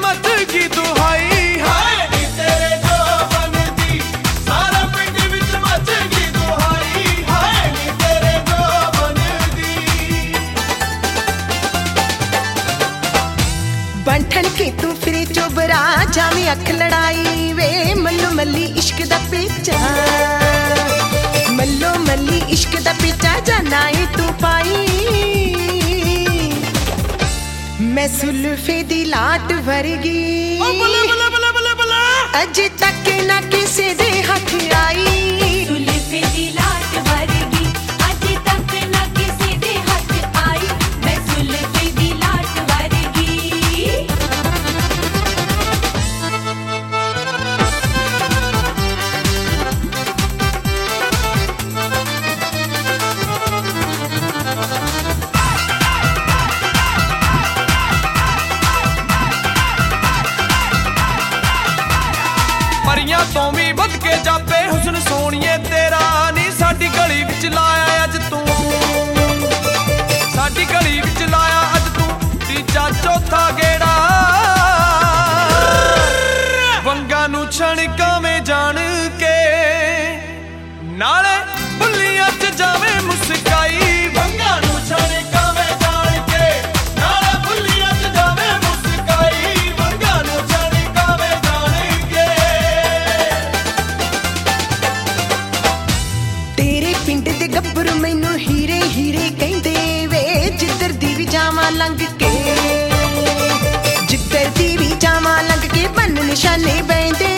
much गई दुहाई हाय नी तेरे जोबन दी सारा पिंड विच मच गई दुहाई हाय नी तेरे जोबन दी बंठन के तू फिरे चोबरा जावे अख लड़ाई वे मल्लो मल्ली इश्क दा पेचा मल्लो मल्ली इश्क दा पेचा जाना है तू पाई मैं सुल्फे दी लाट वर्गी अजे तक ना किसे दे हथ आई सुल्फे दी लाट वर्गी अजे तक ना किसे दे हथ आई मैं सुल्फे दी लाट वर्गी परियां तो भी बद के जापे हुस्न सोनिए तेरा नी साडी गली विच लाया अज तू साडी गली विच लाया अज तू तीजा चौथा गेड़ा वंगा नू छणकावें जान के नाले बुल्लियां च जावे मुस्काई वंगा नू छणकावें जान के नाले बुल्लियां च जावे मुस्काई वंगा नू छणकावें जान के तेरे पिंड दे गब्बर मैनू हीरे हीरे कहंदे वे जिधर दी भी जावां लंघ के जिधर दी भी जावां लंघ के बन निशाने बैंदे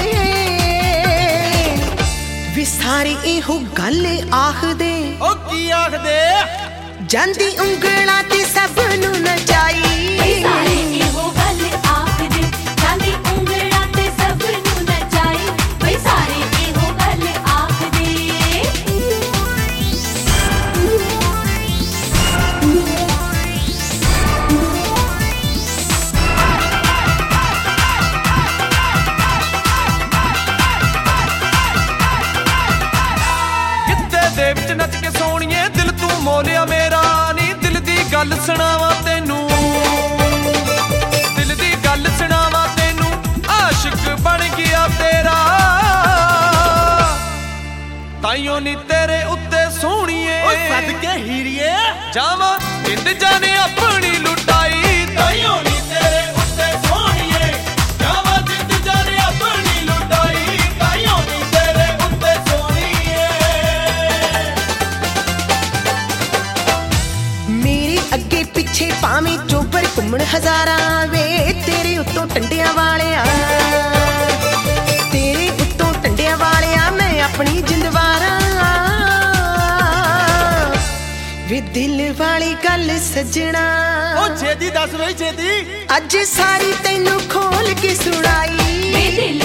वे सारे इहो गल आखदे ओ की आखदे ਜਾਂਦੀ ਉਂਗਲਾਂ ਤੇ ਸਭ ਨੂੰ ਨਚਾਈ सारे इहो गल आखदे जांदी उंगलां ते सब नू नचाई भई सारे इहो गल आखदे ਕਿੱਤੇ ਦੇ ਵਿੱਚ ਨੱਚ ਕੇ ਸੋਣੀਏ ਦਿਲ ਤੂੰ ਮੋਲਿਆ ਮੇਰਾ ਨੀ ਦਿਲ ਦੀ ਗੱਲ ਸੁਣਾਵਾਂ ਤੈਨੂੰ ਦਿਲ ਦੀ ਗੱਲ ਸੁਣਾਵਾਂ ਤੈਨੂੰ ਆਸ਼ਿਕ ਬਣ ਗਿਆ ਤੇਰਾ ਤਾਈਓ ਨੀ ਤੇਰੇ ਉੱਤੇ ਸੋਹਣੀਏ ਓਏ ਸਦਕੇ ਹੀਰੀਏ ਜਾਵਾਂ ਜਿੰਦ ਜਾਨੇ ਆਪਣੀ ਲੁਟਾਈ ਤਾਈਓ ਨੀ ਤੇਰੇ ਉੱਤੇ ਸੋਹਣੀਏ ਜਾਵਾਂ ਜਿੰਦ ਜਾਨੇ ਆਪਣੀ ਲੁਟਾਈ ਤਾਈਓ ਨੀ ਤੇਰੇ ਉੱਤੇ ਸੋਹਣੀਏ ਮੇਰੇ ਅੱਗੇ ਪਿੱਛੇ ਭਾਵੇਂ ਚੋਬਰ ਘੁੰਮਣ ਹਜ਼ਾਰਾਂ ਵੇ ਤੇਰੇ ਉੱਤੋਂ ਟੰਡਿਆਂ ਵਾਲਿਆ ਤੇਰੇ ਉੱਤੋਂ ਟੰਡਿਆਂ ਵਾਲਿਆ ਮੈਂ ਆਪਣੀ ਜਿੰਦ ਵਾਰਾਂ ਵੇ ਦਿਲ ਵਾਲੀ ਗੱਲ ਸੱਜਣਾ ਓ ਛੇਤੀ ਦੱਸ ਬਈ ਛੇਤੀ ਅੱਜ ਸਾਰੀ ਤੈਨੂੰ ਖੋਲ ਕੇ ਸੁਣਾਈ वे दिल